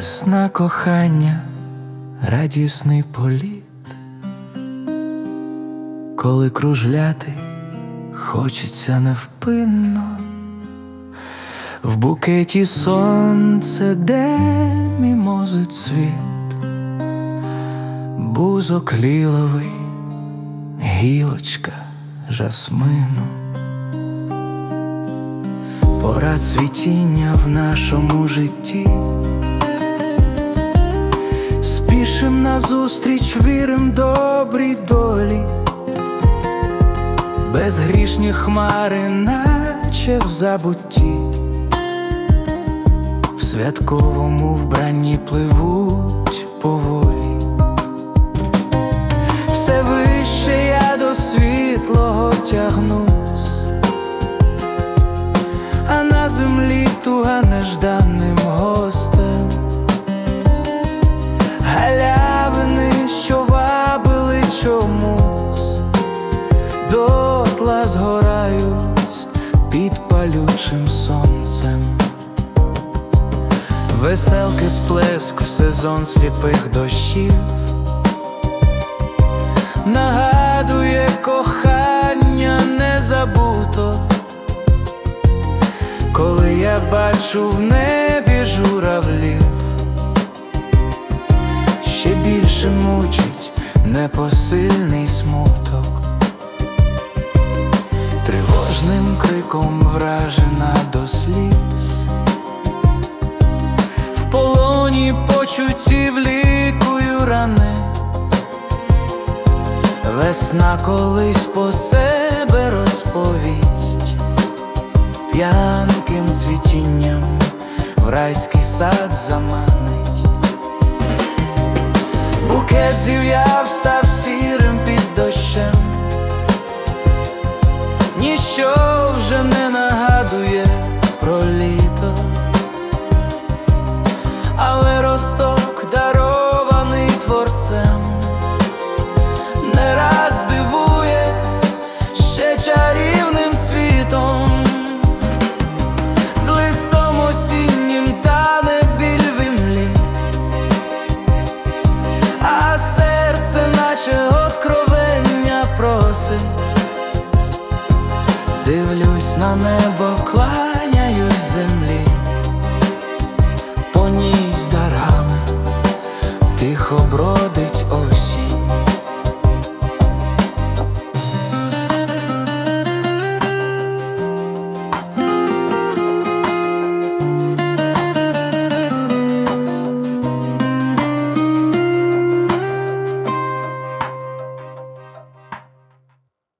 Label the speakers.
Speaker 1: Весна кохання, радісний політ, коли кружляти хочеться невпинно, в букеті сонце, де мімози цвіт, бузок ліловий, гілочка жасмину. Пора цвітіння в нашому житті, спішим назустріч, вірим добрій долі. Безгрішні хмари, наче в забутті, в святковому вбранні пливуть поволі. Все вище я до світлого тягнусь, а на землі туга нежданним гостем. Галявини, що вабили чомусь, дотла згорають під палючим сонцем. Веселки сплеск в сезон сліпих дощів нагадує кохання не забуто, коли я бачу в небі журавлів. Ще більше мучить непосильний смуток, тривожним криком вражена до сліз. В полоні почуттів лікую рани, весна колись по себе розповість, п'янким цвітінням в райський сад заманить. Букет зів'яв